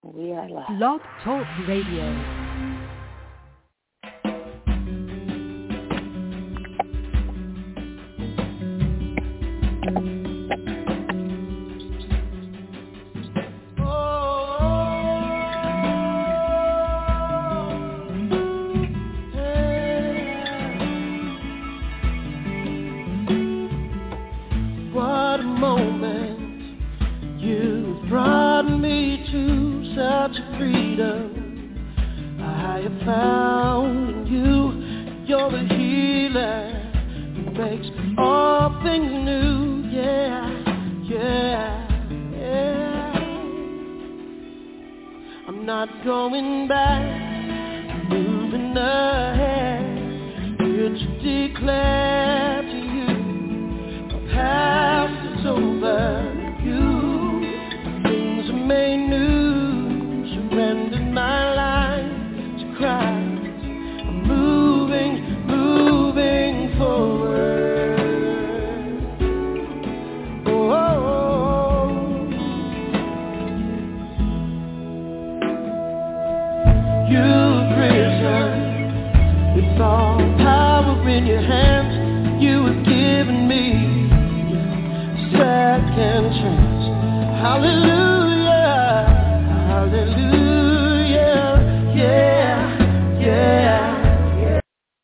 We are live. Blog Talk Radio. Going back, moving ahead, here to declare to you, my past is over. You, things are made new. Surrendered my life to Christ. I'm moving forward. You've risen with all power in your hands. You have given me a second chance. Hallelujah, hallelujah, yeah.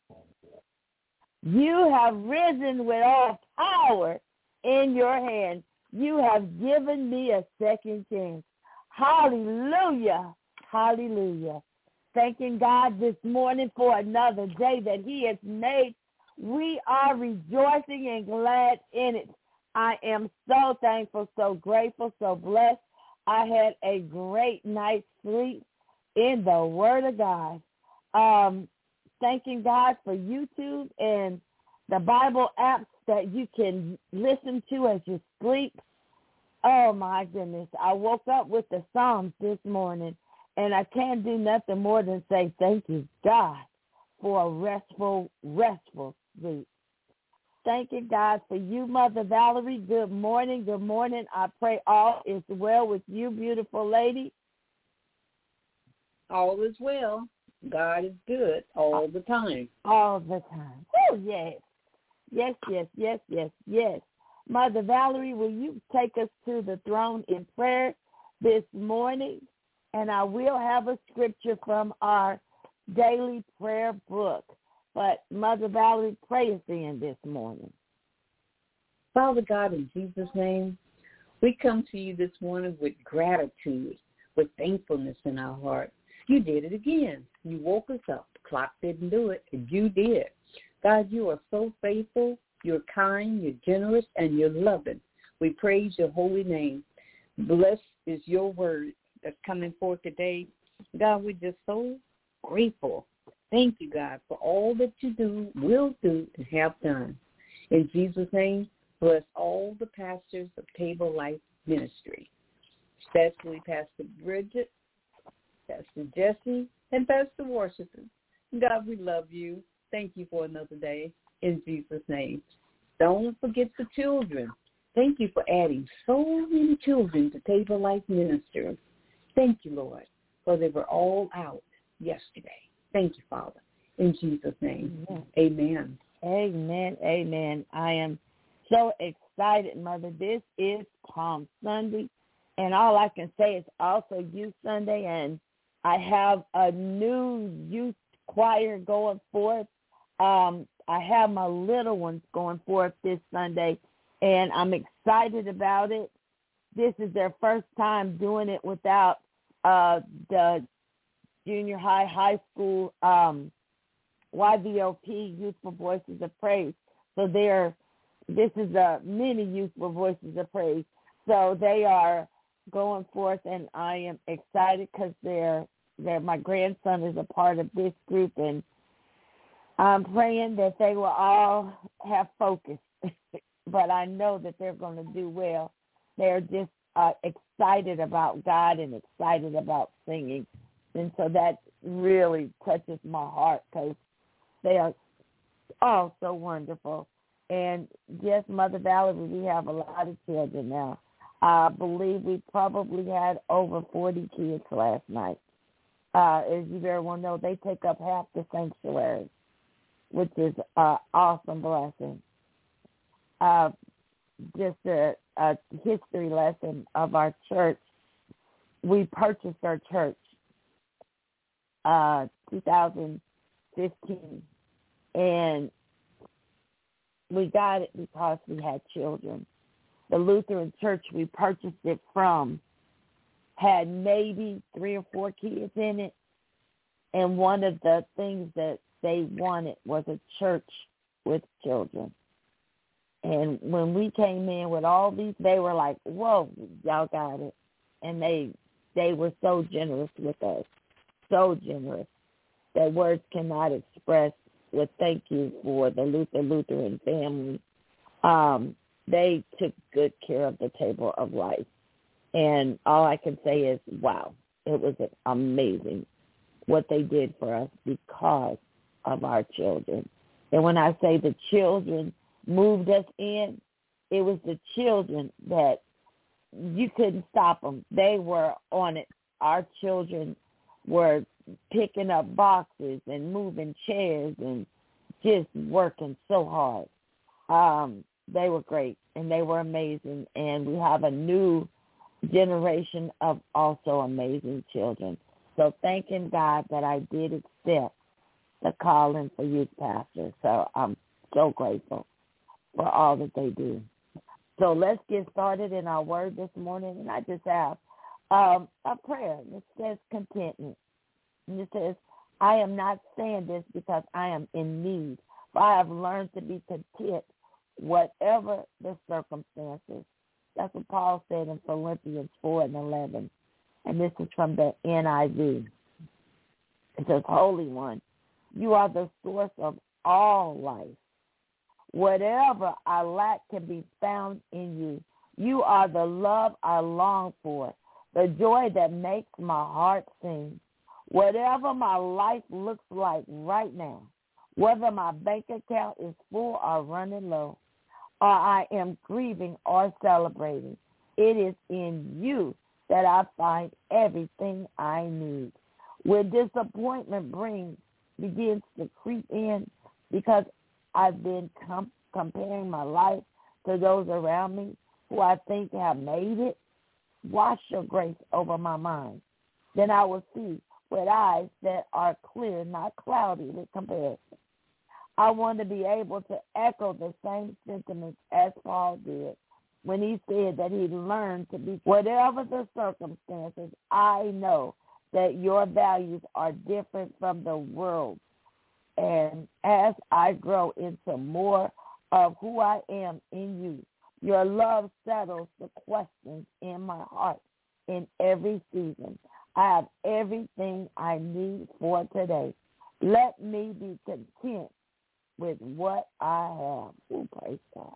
You have risen with all power in your hand. You have given me a second chance. Hallelujah, hallelujah. Thanking God this morning for another day that he has made. We are rejoicing and glad in it. I am so thankful, so grateful, so blessed. I had a great night's sleep in the Word of God. Thanking God for YouTube and the Bible apps that you can listen to as you sleep. Oh, my goodness. I woke up with the Psalms this morning. And I can't do nothing more than say thank you, God, for a restful sleep. Thank you, God, for you, Mother Valerie. Good morning. Good morning. I pray all is well with you, beautiful lady. All is well. God is good all the time. All the time. Oh, yes. Yes. Mother Valerie, will you take us to the throne in prayer this morning? And I will have a scripture from our daily prayer book. But Mother Valerie, pray us in this morning. Father God, in Jesus' name, we come to you this morning with gratitude, with thankfulness in our heart. You did it again. You woke us up. The clock didn't do it, and you did. God, you are so faithful. You're kind, you're generous, and you're loving. We praise your holy name. Blessed is your word that's coming forth today. God, we're just so grateful. Thank you, God, for all that you do, will do, and have done. In Jesus' name, bless all the pastors of Table Life Ministry, especially Pastor Bridget, Pastor Jesse, and Pastor Washington. God, we love you. Thank you for another day. In Jesus' name. Don't forget the children. Thank you for adding so many children to Table Life Ministry. Thank you, Lord, for they were all out yesterday. Thank you, Father. In Jesus' name, amen. Amen. I am so excited, Mother. This is Palm Sunday, and all I can say is also Youth Sunday, and I have a new youth choir going forth. I have my little ones going forth this Sunday, and I'm excited about it. This is their first time doing it without the junior high school YVOP, Youthful Voices of Praise. So this is a mini Youthful Voices of Praise. So they are going forth, and I am excited because my grandson is a part of this group, and I'm praying that they will all have focus. But I know that they're going to do well. They're just excited about God and excited about singing. And so that really touches my heart because they are all so wonderful. And yes, Mother Valerie, we have a lot of children now. I believe we probably had over 40 kids last night. As you very well know, they take up half the sanctuary, which is an awesome blessing. Just a history lesson of our church. We purchased our church 2015, and we got it because we had children. The Lutheran church we purchased it from had maybe 3 or 4 kids in it, and one of the things that they wanted was a church with children. And when we came in with all these, they were like, whoa, y'all got it. And they were so generous with us, so generous that words cannot express what thank you for the Lutheran family. They took good care of the table of life. And all I can say is, wow, it was amazing what they did for us because of our children. And when I say the children moved us in, it was the children that you couldn't stop them. They were on it. Our children were picking up boxes and moving chairs and just working so hard. They were great, and they were amazing. And we have a new generation of also amazing children. So thanking God that I did accept the calling for youth pastor. So I'm so grateful for all that they do. So let's get started in our word this morning. And I just have a prayer. It says contentment. And it says, I am not saying this because I am in need, for I have learned to be content whatever the circumstances. That's what Paul said in Philippians 4:11. And this is from the NIV. It says, Holy One, you are the source of all life. Whatever I lack can be found in you. You are the love I long for, the joy that makes my heart sing. Whatever my life looks like right now, whether my bank account is full or running low, or I am grieving or celebrating, it is in you that I find everything I need. When disappointment begins to creep in because I've been comparing my life to those around me who I think have made it, wash your grace over my mind. Then I will see with eyes that are clear, not cloudy with comparison. I want to be able to echo the same sentiments as Paul did when he said that he learned to be, whatever the circumstances, I know that your values are different from the world. And as I grow into more of who I am in you, your love settles the questions in my heart in every season. I have everything I need for today. Let me be content with what I have. Oh, praise God.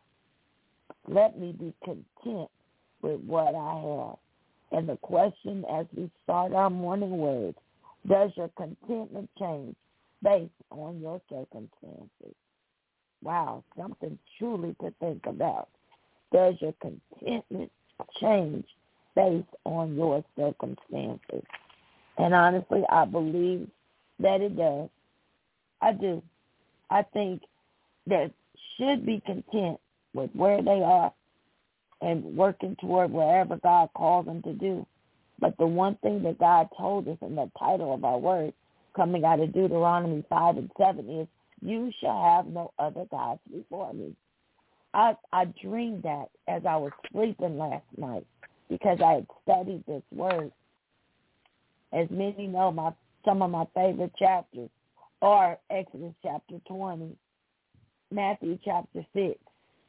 Let me be content with what I have. And the question as we start our morning words, does your contentment change based on your circumstances? Wow, something truly to think about. Does your contentment change based on your circumstances? And honestly, I believe that it does. I do. I think that should be content with where they are and working toward wherever God calls them to do. But the one thing that God told us in the title of our word, coming out of Deuteronomy 5:7, is, you shall have no other gods before me. I dreamed that as I was sleeping last night because I had studied this word. As many know, some of my favorite chapters are Exodus chapter 20, Matthew chapter 6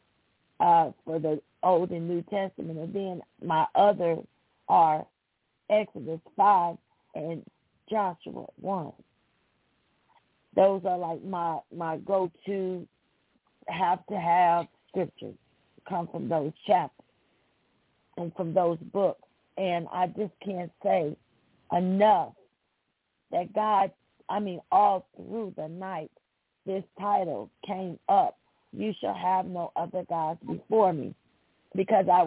for the Old and New Testament, and then my other are Exodus 5 and Joshua 1. Those are like my go-to have scriptures come from those chapters and from those books. And I just can't say enough that God, all through the night, this title came up, you shall have no other gods before me, because I was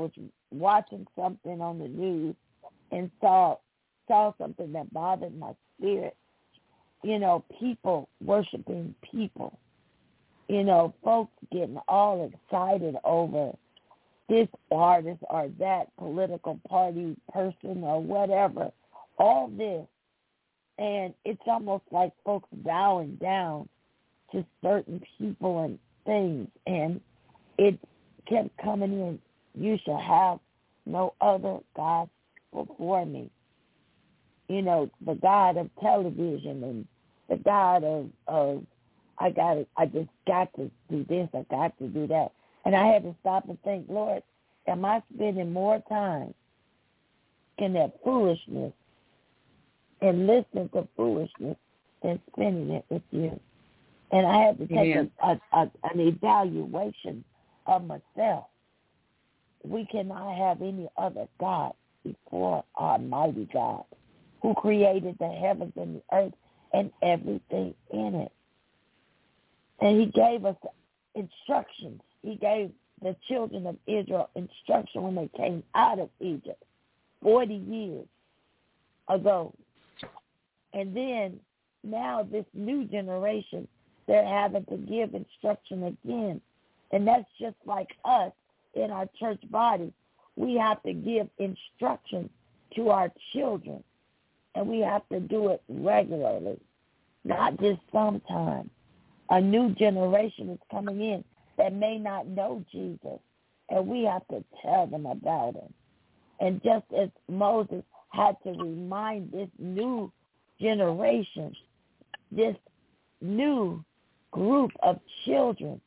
watching something on the news and saw something that bothered my spirit. People worshiping people. Folks getting all excited over this artist or that political party person or whatever. All this. And it's almost like folks bowing down to certain people and things. And it kept coming in. You shall have no other gods before me. The God of television and the God of I just got to do this, I got to do that. And I had to stop and think, Lord, am I spending more time in that foolishness and listening to foolishness than spending it with you? And I had to take an evaluation of myself. We cannot have any other God before our mighty God, who created the heavens and the earth and everything in it. And he gave us instructions. He gave the children of Israel instruction when they came out of Egypt 40 years ago. And then now this new generation, they're having to give instruction again. And that's just like us in our church body. We have to give instruction to our children. And we have to do it regularly, not just sometimes. A new generation is coming in that may not know Jesus, and we have to tell them about him. And just as Moses had to remind this new generation, this new group of children,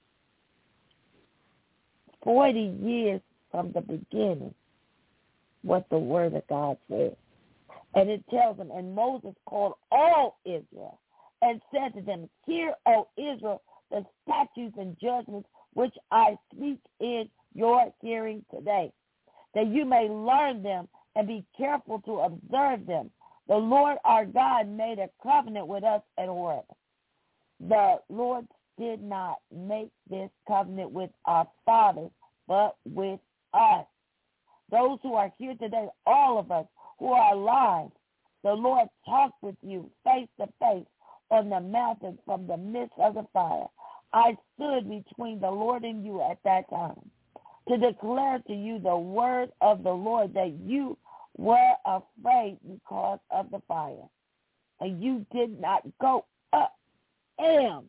40 years from the beginning, what the Word of God says. And it tells them, and Moses called all Israel and said to them, hear, O Israel, the statutes and judgments which I speak in your hearing today, that you may learn them and be careful to observe them. The Lord our God made a covenant with us at Horeb. The Lord did not make this covenant with our fathers, but with us. Those who are here today, all of us who are alive, the Lord talked with you face to face on the mountain from the midst of the fire. I stood between the Lord and you at that time to declare to you the word of the Lord, that you were afraid because of the fire. And you did not go up. Am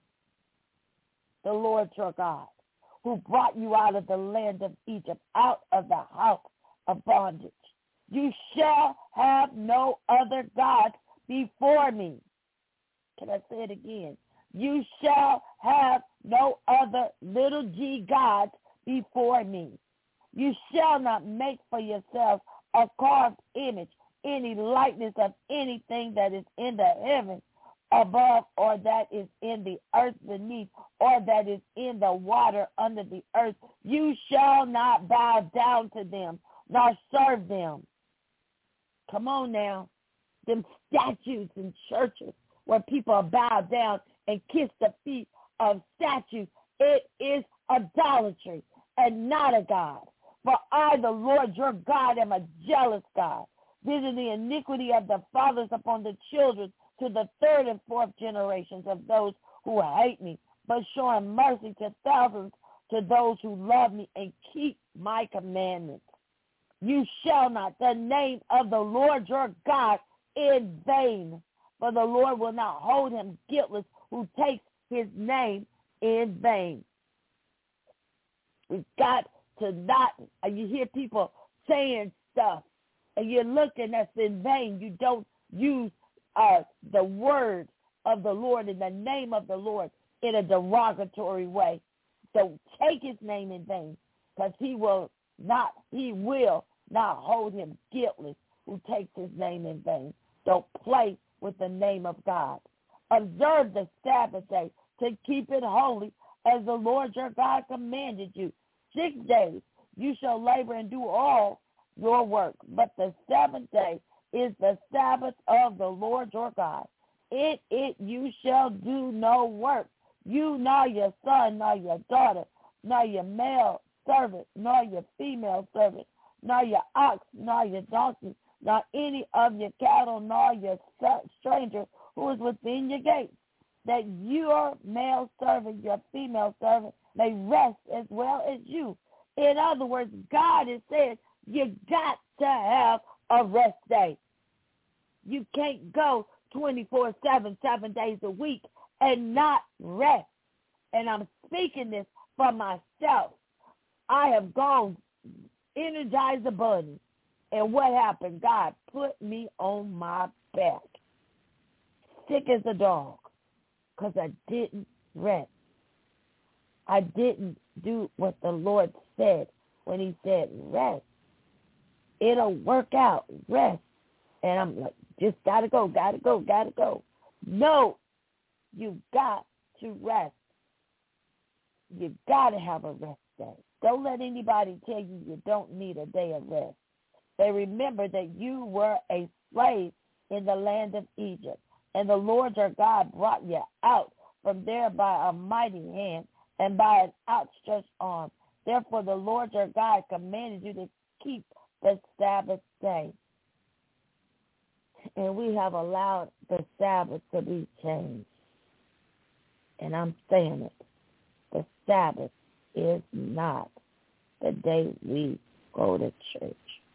the Lord your God, who brought you out of the land of Egypt, out of the house of bondage. You shall have no other gods before me. Can I say it again? You shall have no other little g gods before me. You shall not make for yourself a carved image, any likeness of anything that is in the heavens above, or that is in the earth beneath, or that is in the water under the earth. You shall not bow down to them, nor serve them. Come on now. Them statues in churches where people bow down and kiss the feet of statues, it is idolatry and not a God. For I, the Lord your God, am a jealous God, visiting the iniquity of the fathers upon the children to the third and fourth generations of those who hate me, but showing mercy to thousands to those who love me and keep my commandments. You shall not the name of the Lord your God in vain, for the Lord will not hold him guiltless who takes his name in vain. We've got to not, you hear people saying stuff, and you're looking, that's in vain. You don't use the word of the Lord and the name of the Lord in a derogatory way. Don't take his name in vain, because he will not hold him guiltless who takes his name in vain. Don't play with the name of God. Observe the Sabbath day to keep it holy, as the Lord your God commanded you. 6 days you shall labor and do all your work, but the seventh day is the Sabbath of the Lord your God. In it you shall do no work, you nor your son, nor your daughter, nor your male servant, nor your female servant, nor your ox, nor your donkey, nor any of your cattle, nor your stranger who is within your gates, that your male servant, your female servant, may rest as well as you. In other words, God has said you got to have a rest day. You can't go 24/7, 7 days a week and not rest. And I'm speaking this for myself. I have gone energized the bunny. And what happened? God put me on my back, sick as a dog, because I didn't rest. I didn't do what the Lord said when he said rest. It'll work out, rest. And I'm like, just gotta go. No, you got to rest. You got to have a rest day. Don't let anybody tell you you don't need a day of rest. They remember that you were a slave in the land of Egypt, and the Lord your God brought you out from there by a mighty hand and by an outstretched arm. Therefore, the Lord your God commanded you to keep the Sabbath day. And we have allowed the Sabbath to be changed. And I'm saying it. The Sabbath is not the day we go to church.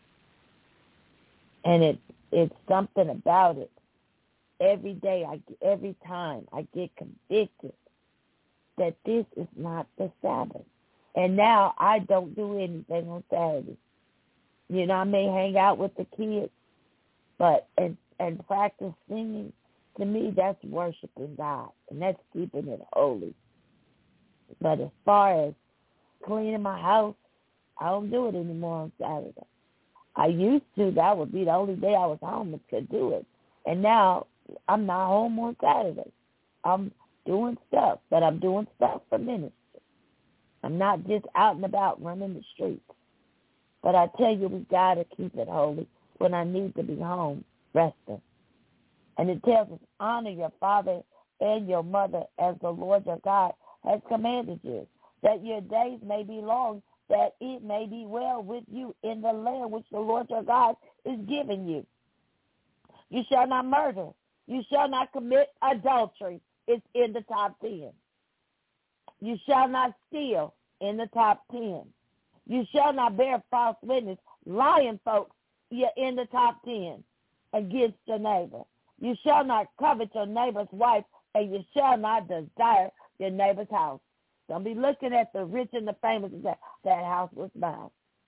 And it's something about it. Every time I get convicted that this is not the Sabbath. And now I don't do anything on Saturday. You know, I may hang out with the kids, but and practice singing. To me, that's worshiping God, and that's keeping it holy. But as far as cleaning my house, I don't do it anymore on Saturday. I used to. That would be the only day I was home and could do it. And now I'm not home on Saturday. I'm doing stuff, but I'm doing stuff for ministry. I'm not just out and about running the streets. But I tell you, we got to keep it holy when I need to be home resting. And it tells us, honor your father and your mother as the Lord your God has commanded you, that your days may be long, that it may be well with you in the land which the Lord your God is giving you. You shall not murder. You shall not commit adultery. It's in the top 10. You shall not steal, in the top 10. You shall not bear false witness. Lying folks, you're in the top 10 against your neighbor. You shall not covet your neighbor's wife, and you shall not desire your neighbor's house. Don't be looking at the rich and the famous and say, that house was mine.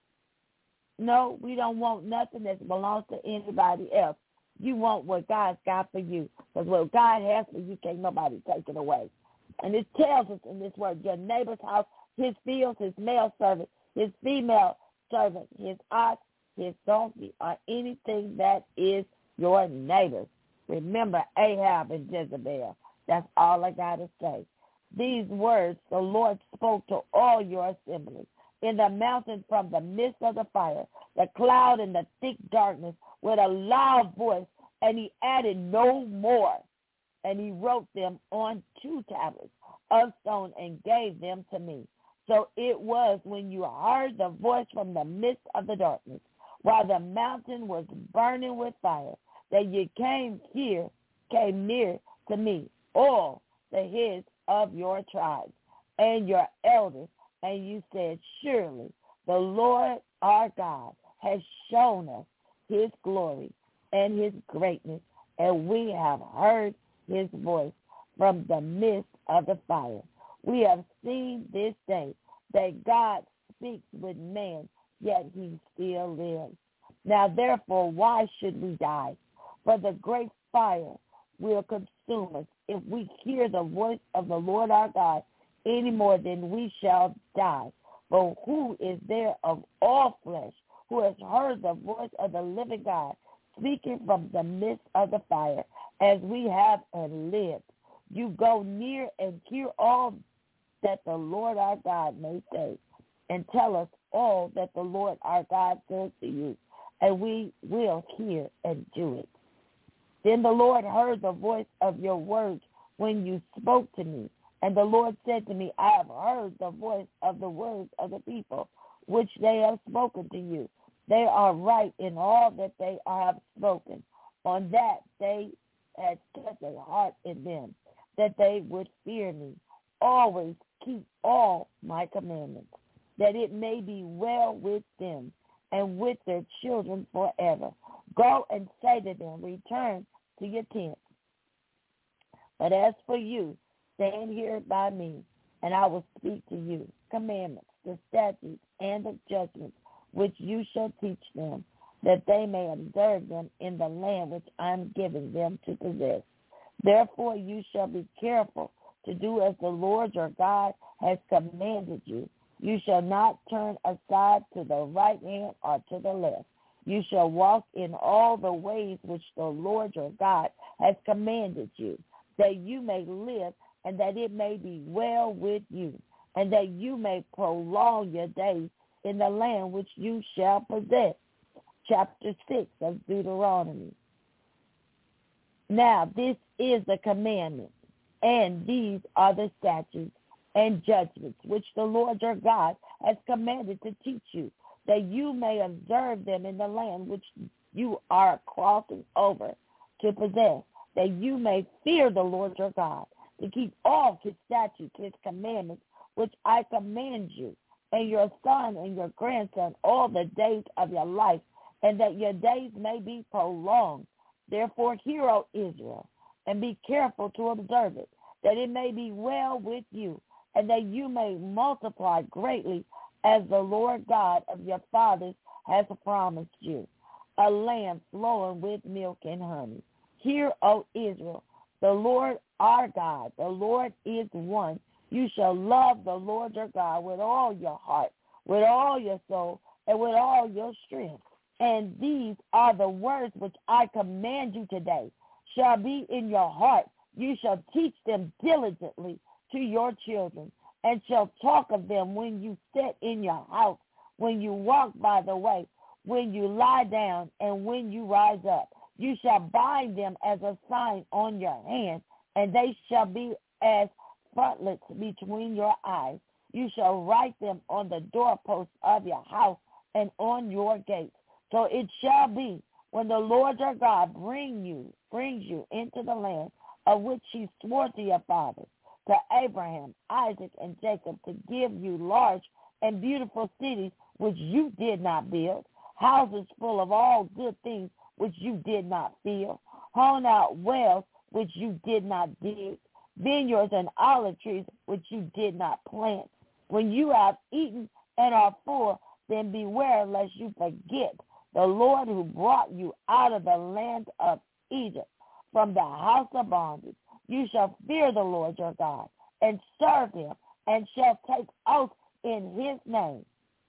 No, we don't want nothing that belongs to anybody else. You want what God's got for you. Because what God has for you, can't nobody take it away. And it tells us in this word, your neighbor's house, his fields, his male servant, his female servant, his ox, his donkey, or anything that is your neighbor's. Remember Ahab and Jezebel. That's all I got to say. These words the Lord spoke to all your assembly in the mountain from the midst of the fire, the cloud and the thick darkness with a loud voice, and he added no more. And he wrote them on 2 tablets of stone and gave them to me. So it was when you heard the voice from the midst of the darkness, while the mountain was burning with fire, that you came near to me, all the heads of your tribes and your elders, and you said, surely the Lord our God has shown us his glory and his greatness, and we have heard his voice from the midst of the fire. We have seen this day that God speaks with man, yet he still lives. Now therefore, why should we die? For the great fire will consume us if we hear the voice of the Lord our God any more than we shall die. For who is there of all flesh who has heard the voice of the living God speaking from the midst of the fire, as we have and lived? You go near and hear all that the Lord our God may say, and tell us all that the Lord our God says to you, and we will hear and do it. Then the Lord heard the voice of your words when you spoke to me, And the Lord said to me, I have heard the voice of the words of the people, which they have spoken to you. They are right in all that they have spoken. On that they had set a heart in them, that they would fear me, always keep all my commandments, that it may be well with them and with their children forever. Go and say to them, return to your tents. But as for you, stand here by me, and I will speak to you commandments, the statutes, and the judgments, which you shall teach them, that they may observe them in the land which I am giving them to possess. Therefore you shall be careful to do as the Lord your God has commanded you. You shall not turn aside to the right hand or to the left. You shall walk in all the ways which the Lord your God has commanded you, that you may live and that it may be well with you, and that you may prolong your days in the land which you shall possess. Chapter 6 of Deuteronomy. Now this is the commandment, and these are the statutes and judgments which the Lord your God has commanded to teach you, that you may observe them in the land which you are crossing over to possess, that you may fear the Lord your God, to keep all his statutes, his commandments, which I command you, and your son and your grandson all the days of your life, and that your days may be prolonged. Therefore hear, O Israel, and be careful to observe it, that it may be well with you, and that you may multiply greatly, as the Lord God of your fathers has promised you, a land flowing with milk and honey. Hear, O Israel, the Lord our God, the Lord is one. You shall love the Lord your God with all your heart, with all your soul, and with all your strength. And these are the words which I command you today, shall be in your heart. You shall teach them diligently to your children, and shall talk of them when you sit in your house, when you walk by the way, when you lie down, and when you rise up. You shall bind them as a sign on your hand, and they shall be as frontlets between your eyes. You shall write them on the doorposts of your house and on your gates. So it shall be, when the Lord your God brings you into the land of which he swore to your fathers, to Abraham, Isaac, and Jacob, to give you large and beautiful cities which you did not build, houses full of all good things which you did not fill, honed out wells which you did not dig, vineyards and olive trees which you did not plant. When you have eaten and are full, then beware lest you forget the Lord who brought you out of the land of Egypt, from the house of bondage. You shall fear the Lord your God, and serve him, and shall take oath in his name.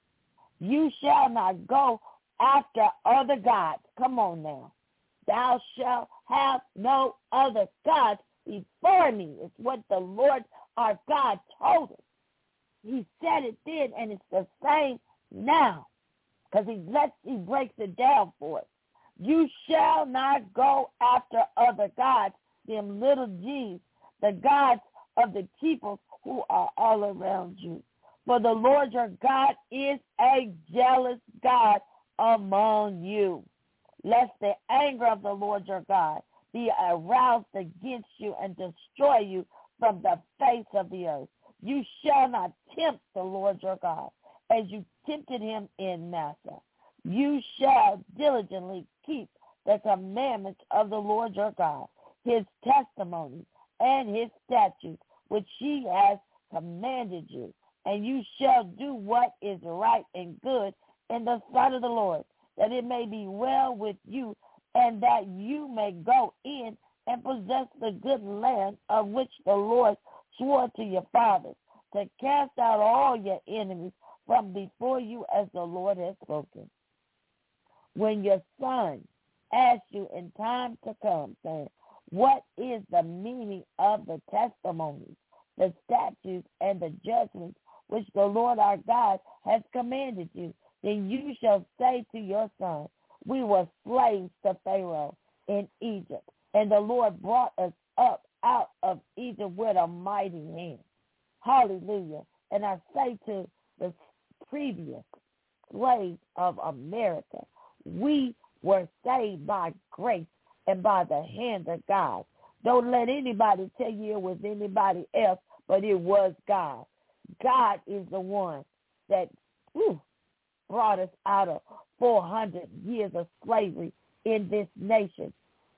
You shall not go after other gods. Come on now. Thou shalt have no other gods before me. It's what the Lord our God told us. He said it then, and it's the same now, because he breaks it down for us. You shall not go after other gods, them little g's, the gods of the people who are all around you. For the Lord your God is a jealous God among you, lest the anger of the Lord your God be aroused against you and destroy you from the face of the earth. You shall not tempt the Lord your God, as you tempted him in Massah. You shall diligently keep the commandments of the Lord your God, his testimonies and his statutes, which he has commanded you. And you shall do what is right and good in the sight of the Lord, that it may be well with you, and that you may go in and possess the good land of which the Lord swore to your fathers, to cast out all your enemies from before you, as the Lord has spoken. When your son asks you in time to come, saying, what is the meaning of the testimonies, the statutes, and the judgments which the Lord our God has commanded you? Then you shall say to your son, we were slaves to Pharaoh in Egypt, and the Lord brought us up out of Egypt with a mighty hand. Hallelujah. And I say to the previous slaves of America, we were saved by grace and by the hand of God. Don't let anybody tell you it was anybody else, but it was God. God is the one that brought us out of 400 years of slavery in this nation.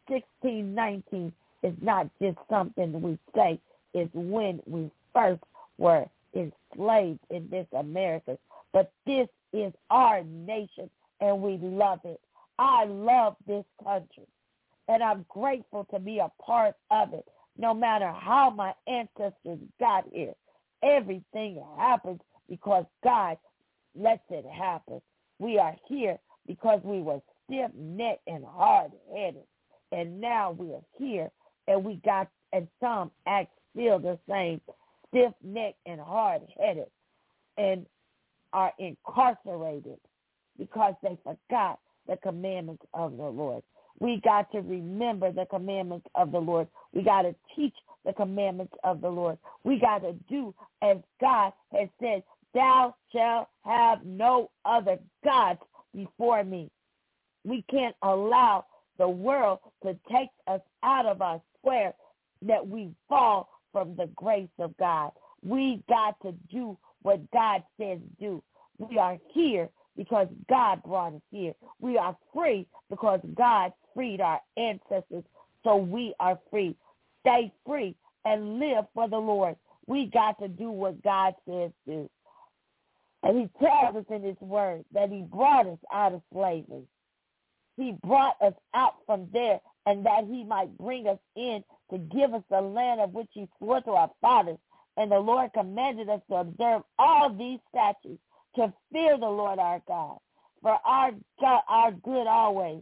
1619 is not just something we say. It's when we first were enslaved in this America. But this is our nation, and we love it. I love this country, and I'm grateful to be a part of it. No matter how my ancestors got here, everything happens because God lets it happen. We are here because we were stiff-necked and hard-headed, and now we are here, and we got, and some act still the same, stiff-necked and hard-headed, and are incarcerated because they forgot the commandments of the Lord. We got to remember the commandments of the Lord. We got to teach the commandments of the Lord. We got to do as God has said, thou shalt have no other gods before me. We can't allow the world to take us out of our square that we fall from the grace of God. We got to do what God says do. We are here because God brought us here. We are free because God freed our ancestors, so we are free. Stay free and live for the Lord. We got to do what God says do. And he tells us in his word that he brought us out of slavery. He brought us out from there, and that he might bring us in to give us the land of which he swore to our fathers. And the Lord commanded us to observe all these statutes, to fear the Lord our God, for our good always,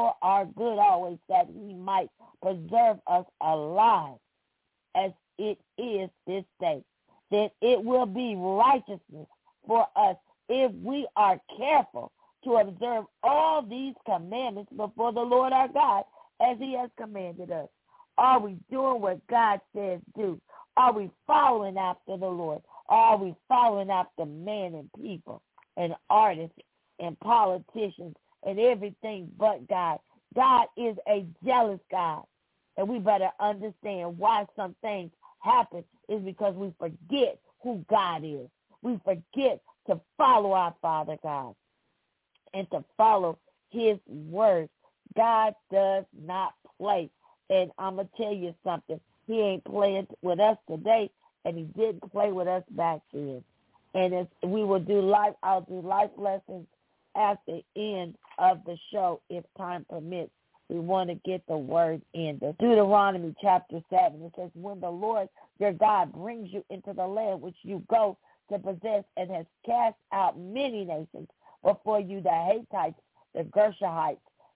that he might preserve us alive as it is this day. Then it will be righteousness for us if we are careful to observe all these commandments before the Lord our God as he has commanded us. Are we doing what God says do? Are we following after the Lord? Or are we following after men and people and artists and politicians and everything but God? God is a jealous God, and we better understand why some things happen is because we forget who God is. We forget to follow our Father God and to follow his word. God does not play. And I'm going to tell you something. He ain't playing with us today, and he didn't play with us back then. And if we will do life, I'll do life lessons at the end of the show if time permits. We want to get the word in. The Deuteronomy chapter 7, it says, when the Lord your God brings you into the land which you go to possess and has cast out many nations before you, the Hittites, the Gershites,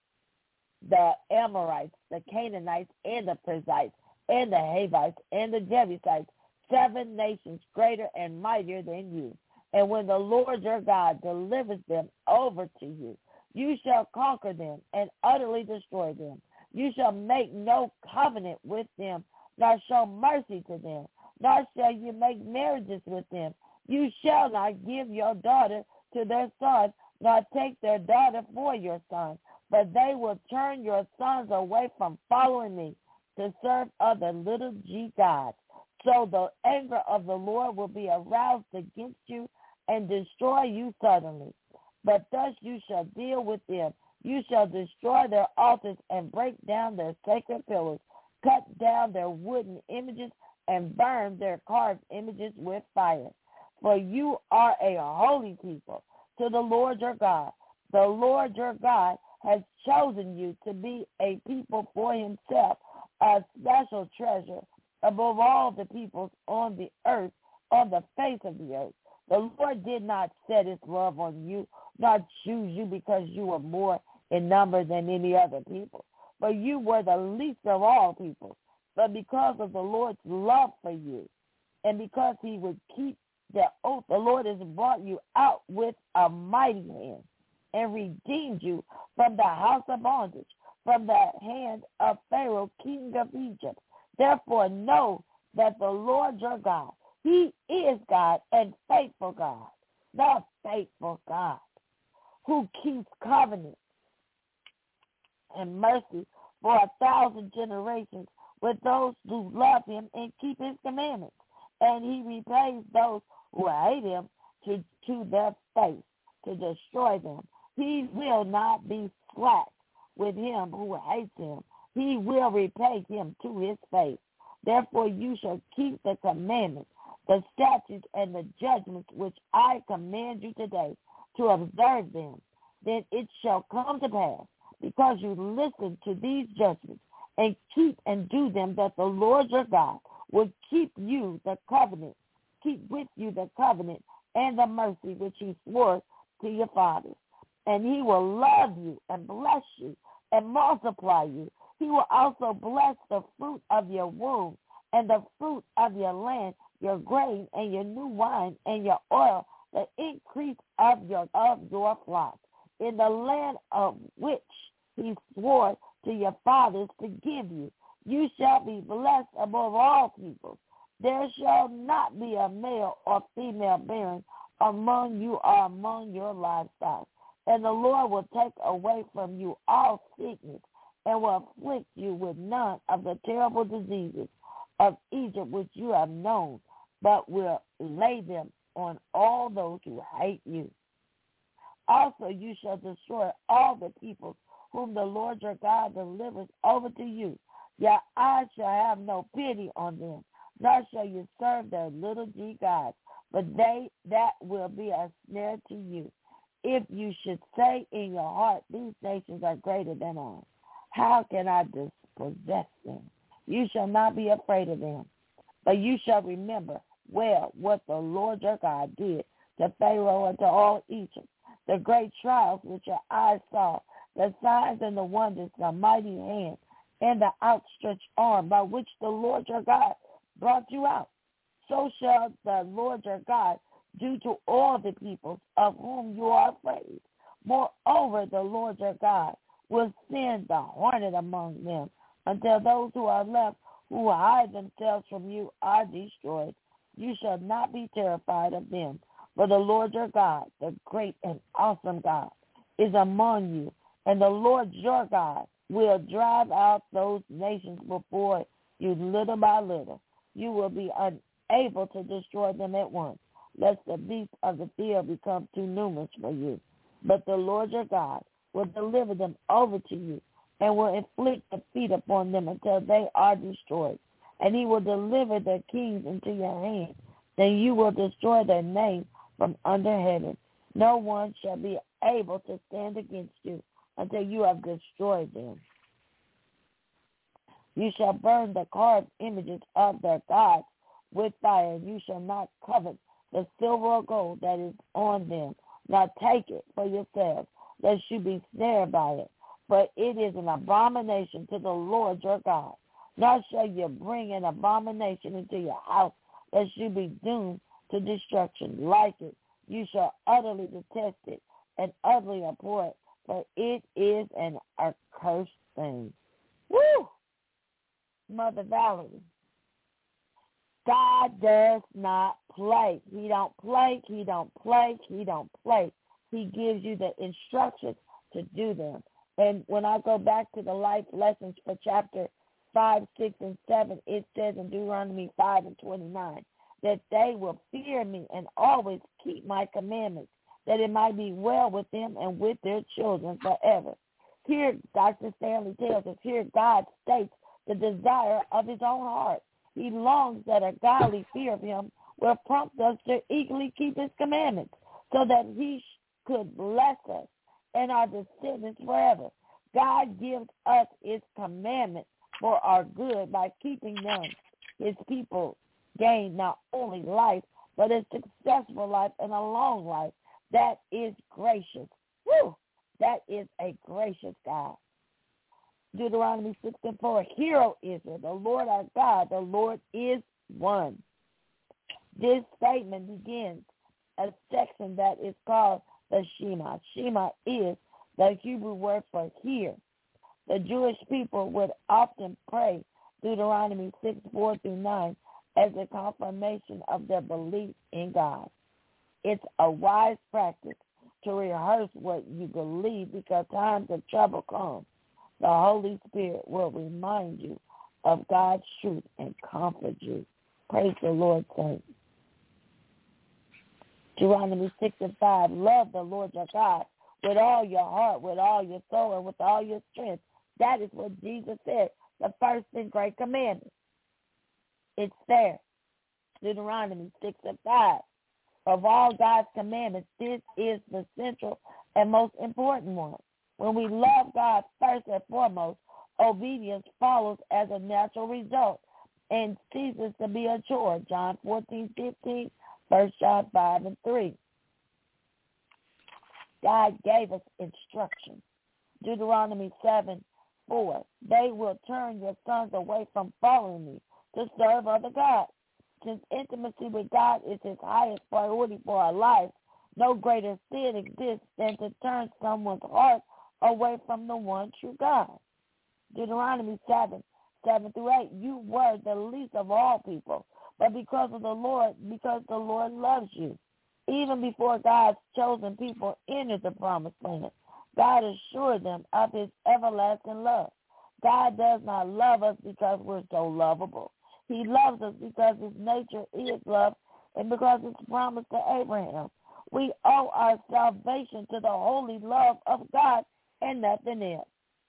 the Amorites, the Canaanites, and the Perizzites, and the Hivites, and the Jebusites, 7 nations greater and mightier than you. And when the Lord your God delivers them over to you, you shall conquer them and utterly destroy them. You shall make no covenant with them, nor show mercy to them, nor shall you make marriages with them. You shall not give your daughter to their sons, nor take their daughter for your son, but they will turn your sons away from following me to serve other little g gods. So the anger of the Lord will be aroused against you and destroy you suddenly. But thus you shall deal with them. You shall destroy their altars and break down their sacred pillars, cut down their wooden images, and burn their carved images with fire. For you are a holy people to the Lord your God. The Lord your God has chosen you to be a people for himself, a special treasure above all the peoples on the earth, on the face of the earth. The Lord did not set his love on you, nor choose you because you were more in number than any other people. But you were the least of all people. But because of the Lord's love for you, and because he would keep the oath, the Lord has brought you out with a mighty hand and redeemed you from the house of bondage, from the hand of Pharaoh, king of Egypt. Therefore know that the Lord your God, he is God and faithful God, the faithful God, who keeps covenant and mercy for 1,000 generations with those who love him and keep his commandments. And he repays those who hate him to their face, to destroy them. He will not be slack with him who hates him. He will repay him to his face. Therefore you shall keep the commandments, the statutes, and the judgments which I command you today, to observe them. Then it shall come to pass, because you listen to these judgments and keep and do them, that the Lord your God will keep with you the covenant and the mercy which he swore to your fathers. And he will love you and bless you and multiply you. He will also bless the fruit of your womb and the fruit of your land, your grain and your new wine and your oil, the increase of your flock, in the land of which he swore to your fathers to give you. You shall be blessed above all peoples. There shall not be a male or female barren among you or among your livestock. And the Lord will take away from you all sickness, and will afflict you with none of the terrible diseases of Egypt which you have known, but will lay them on all those who hate you. Also you shall destroy all the peoples whom the Lord your God delivers over to you. Your eyes shall have no pity on them, nor shall you serve their little g gods, but that will be a snare to you. If you should say in your heart, these nations are greater than I, how can I dispossess them? You shall not be afraid of them, but you shall remember well what the Lord your God did to Pharaoh and to all Egypt, the great trials which your eyes saw, the signs and the wonders, the mighty hand, and the outstretched arm by which the Lord your God brought you out. So shall the Lord your God do to all the peoples of whom you are afraid. Moreover, the Lord your God will send the hornet among them, until those who are left, who hide themselves from you, are destroyed. You shall not be terrified of them, for the Lord your God, the great and awesome God, is among you, and the Lord your God will drive out those nations before you little by little. You will be unable to destroy them at once, lest the beasts of the field become too numerous for you. But the Lord your God will deliver them over to you, and will inflict defeat upon them until they are destroyed. And he will deliver their kings into your hand. Then you will destroy their name from under heaven. No one shall be able to stand against you until you have destroyed them. You shall burn the carved images of their gods with fire, and you shall not covet the silver or gold that is on them, nor take it for yourselves, lest you be snared by it. For it is an abomination to the Lord your God. Nor shall you bring an abomination into your house, lest you be doomed to destruction. Like it, you shall utterly detest it and utterly abhor it, for it is an accursed thing. Woo! Mother Valerie, God does not play. He don't play. He don't play. He don't play. He gives you the instructions to do them. And when I go back to the life lessons for chapter 5, 6, and 7, it says in Deuteronomy 5 and 29 that they will fear me and always keep my commandments, that it might be well with them and with their children forever. Here, Dr. Stanley tells us, here God states the desire of his own heart. He longs that a godly fear of him will prompt us to eagerly keep his commandments, so that he could bless us and our descendants forever. God gives us his commandments for our good. By keeping them, his people gain not only life, but a successful life and a long life. That is gracious. Woo! That is a gracious God. Deuteronomy 6 and 4, Hear, O Israel, the Lord our God, the Lord is one. This statement begins a section that is called the Shema. Shema is the Hebrew word for hear. The Jewish people would often pray Deuteronomy 6:4-9, as a confirmation of their belief in God. It's a wise practice to rehearse what you believe, because times of trouble come. The Holy Spirit will remind you of God's truth and comfort you. Praise the Lord, saints. Deuteronomy 6:5, love the Lord your God with all your heart, with all your soul, and with all your strength. That is what Jesus said, the first and great commandment. It's there. Deuteronomy 6:5. Of all God's commandments, this is the central and most important one. When we love God first and foremost, obedience follows as a natural result and ceases to be a chore. John 14:15, 1 John 5:3. God gave us instructions. Deuteronomy 7:4. They will turn your sons away from following me to serve other gods. Since intimacy with God is his highest priority for our life, no greater sin exists than to turn someone's heart away from the one true God. Deuteronomy 7:7-8. You were the least of all people, but because the Lord loves you. Even before God's chosen people entered the promised land, God assured them of his everlasting love. God does not love us because we're so lovable. He loves us because his nature is love and because it's promised to Abraham. We owe our salvation to the holy love of God and nothing else.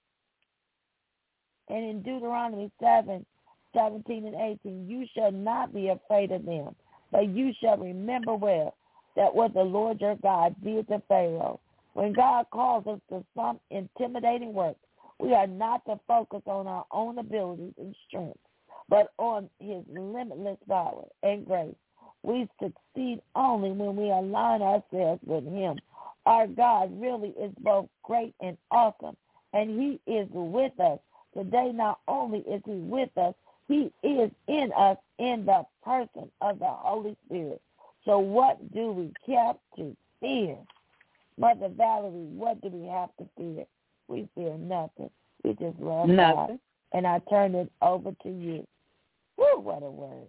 And in Deuteronomy 7:17-18, you shall not be afraid of them, but you shall remember well that what the Lord your God did to Pharaoh. When God calls us to some intimidating work, we are not to focus on our own abilities and strength, but on his limitless power and grace. We succeed only when we align ourselves with him. Our God really is both great and awesome, and he is with us. Today, not only is he with us, he is in us in the person of the Holy Spirit. So what do we have to fear? Mother Valerie, what do we have to fear? We fear nothing. We just love God. And I turn it over to you. Woo, what a word.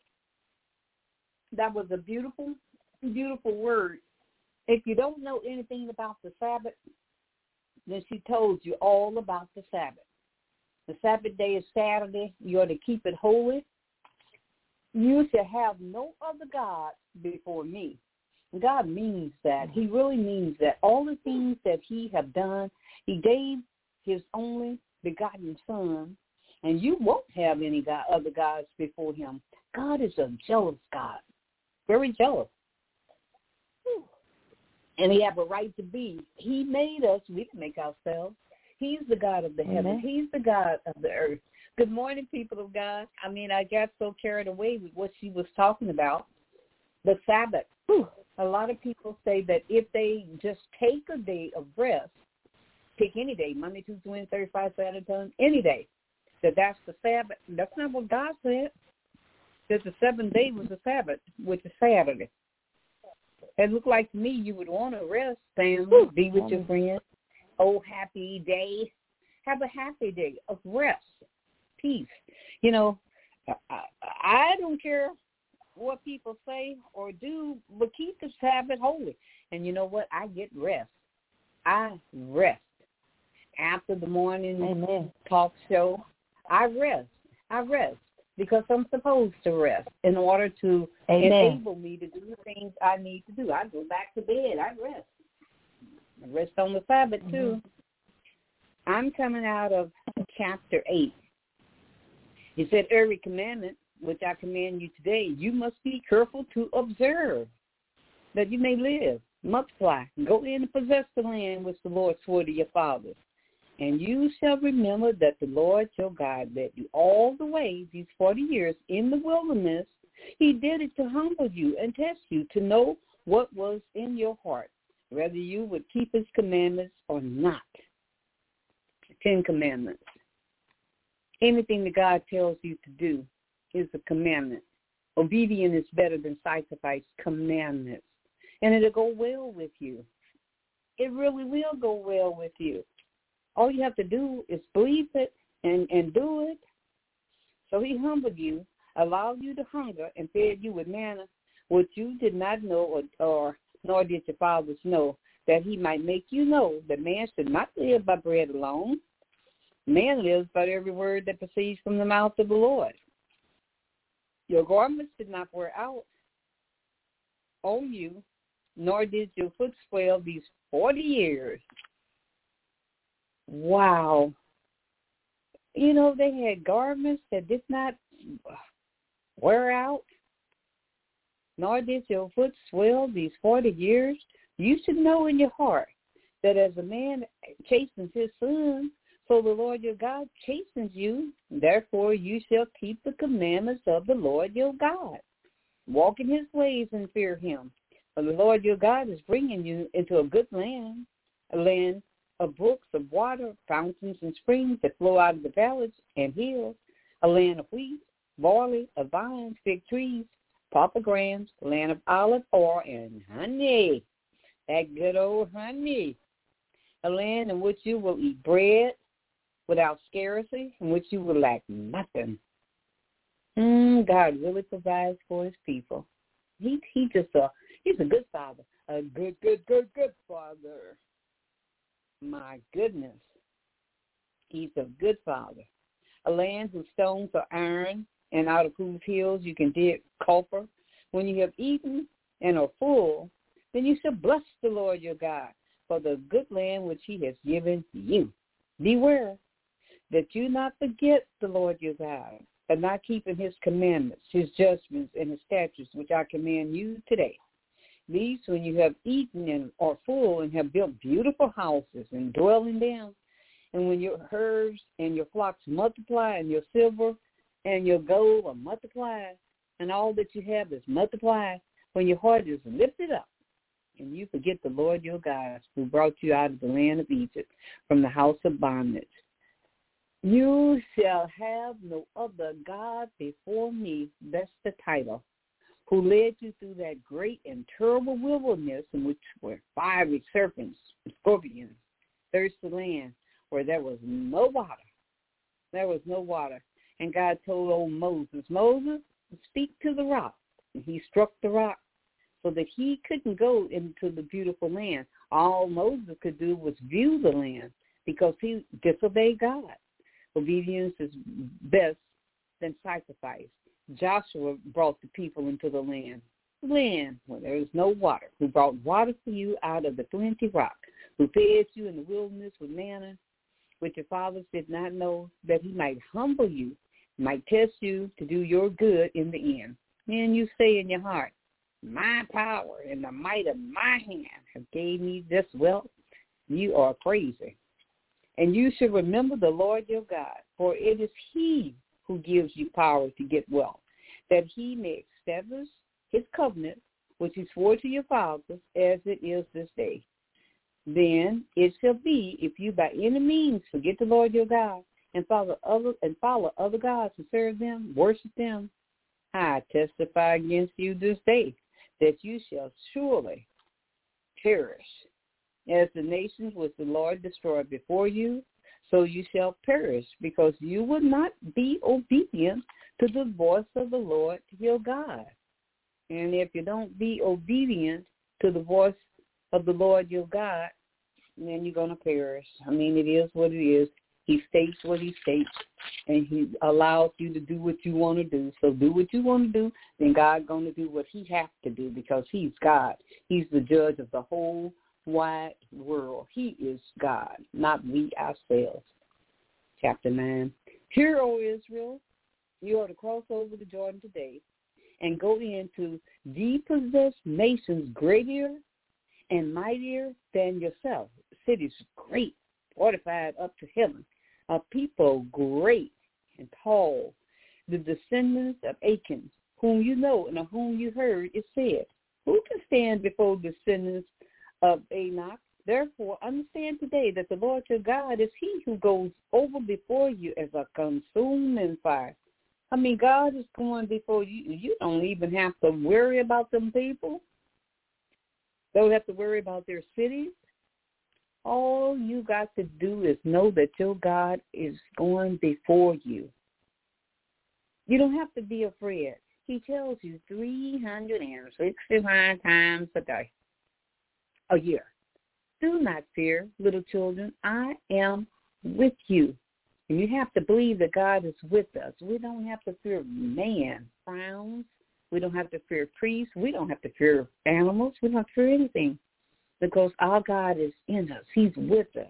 That was a beautiful, beautiful word. If you don't know anything about the Sabbath, then she told you all about the Sabbath. The Sabbath day is Saturday. You are to keep it holy. You shall have no other gods before me. God means that. He really means that. All the things that he have done, he gave his only begotten son, and you won't have any other gods before him. God is a jealous God, very jealous. And he have a right to be. He made us. We didn't make ourselves. He's the God of the heavens. He's the God of the earth. Good morning, people of God. I got so carried away with what she was talking about, the Sabbath. A lot of people say that if they just take a day of rest, pick any day, Monday, Tuesday, Wednesday, Thursday, Friday, Saturday, Sunday, any day, that's the Sabbath. That's not what God said. That the seventh day was the Sabbath, which is Saturday. It looked like to me you would want to rest, family, be with your friends. Oh, happy day. Have a happy day of rest, peace. I don't care what people say or do, but keep the Sabbath holy. And you know what? I get rest. I rest. After the morning talk show, I rest. Because I'm supposed to rest in order to enable me to do the things I need to do. I go back to bed. I rest. I rest on the Sabbath, too. I'm coming out of chapter 8. He said, every commandment which I command you today, you must be careful to observe, that you may live, multiply, go in and possess the land which the Lord swore to your fathers. And you shall remember that the Lord your God led you all the way these 40 years in the wilderness. He did it to humble you and test you, to know what was in your heart, whether you would keep his commandments or not. 10 commandments. Anything that God tells you to do is a commandment. Obedience is better than sacrifice. Commandments. And it'll go well with you. It really will go well with you. All you have to do is believe it and do it. So he humbled you, allowed you to hunger, and fed you with manna, which you did not know, or nor did your fathers know, that he might make you know that man should not live by bread alone. Man lives by every word that proceeds from the mouth of the Lord. Your garments did not wear out on you, nor did your foot swell these 40 years. Wow. You know, they had garments that did not wear out, nor did your foot swell these 40 years. You should know in your heart that as a man chastens his son, so the Lord your God chastens you. Therefore you shall keep the commandments of the Lord your God. Walk in his ways and fear him. For the Lord your God is bringing you into a good land, a land of brooks of water, fountains and springs that flow out of the valleys and hills, a land of wheat, barley, of vines, fig trees, pomegranates, a land of olive oil and honey, that good old honey, a land in which you will eat bread without scarcity, in which you will lack nothing. God really provides for his people. He's a good father, a good father. My goodness, he's a good father. A land whose stones are iron, and out of whose hills you can dig copper. When you have eaten and are full, then you shall bless the Lord your God for the good land which he has given you. Beware that you not forget the Lord your God, but not keeping his commandments, his judgments, and his statutes, which I command you today. These, when you have eaten and are full and have built beautiful houses and dwell in them, and when your herds and your flocks multiply, and your silver and your gold are multiplied, and all that you have is multiplied, when your heart is lifted up, and you forget the Lord your God, who brought you out of the land of Egypt from the house of bondage. You shall have no other God before me. That's the title. Who led you through that great and terrible wilderness in which were fiery serpents, scorpions, thirsty land, where there was no water. There was no water. And God told old Moses, Moses, speak to the rock. And he struck the rock so that he couldn't go into the beautiful land. All Moses could do was view the land because he disobeyed God. Obedience is best than sacrifice. Joshua brought the people into the land where there is no water, who brought water for you out of the flinty rock, who fed you in the wilderness with manna, which your fathers did not know, that he might humble you, might test you to do your good in the end. And you say in your heart, my power and the might of my hand have gave me this wealth. You are crazy. And you should remember the Lord your God, for it is he who gives you power to get wealth, that he may establish his covenant, which he swore to your fathers, as it is this day. Then it shall be, if you by any means forget the Lord your God, and follow other gods and serve them, worship them, I testify against you this day, that you shall surely perish. As the nations which the Lord destroyed before you, so you shall perish, because you will not be obedient to the voice of the Lord your God. And if you don't be obedient to the voice of the Lord your God, then you're going to perish. I mean, it is what it is. He states what he states, and he allows you to do what you want to do. So do what you want to do, then God's going to do what he has to do, because he's God. He's the judge of the whole wide world. He is God, not we ourselves. Chapter 9. Hear, O Israel, you are to cross over the Jordan today and go into depossessed nations greater and mightier than yourself. Cities great, fortified up to heaven. A people great and tall. The descendants of Achan, whom you know and of whom you heard, it said, who can stand before the descendants of Anak? Therefore, understand today that the Lord your God is he who goes over before you as a consuming fire. I mean, God is going before you. You don't even have to worry about them people. Don't have to worry about their cities. All you got to do is know that your God is going before you. You don't have to be afraid. He tells you 365 times a year. Do not fear, little children. I am with you. And you have to believe that God is with us. We don't have to fear man frowns. We don't have to fear priests. We don't have to fear animals. We don't have to fear anything because our God is in us. He's with us.